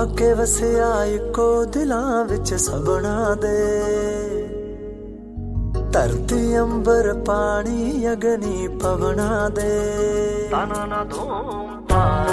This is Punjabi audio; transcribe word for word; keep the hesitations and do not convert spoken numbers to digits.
आके वसिया इको दिलां विच सबना दे। धरती अंबर पानी अग्नि पवना दे।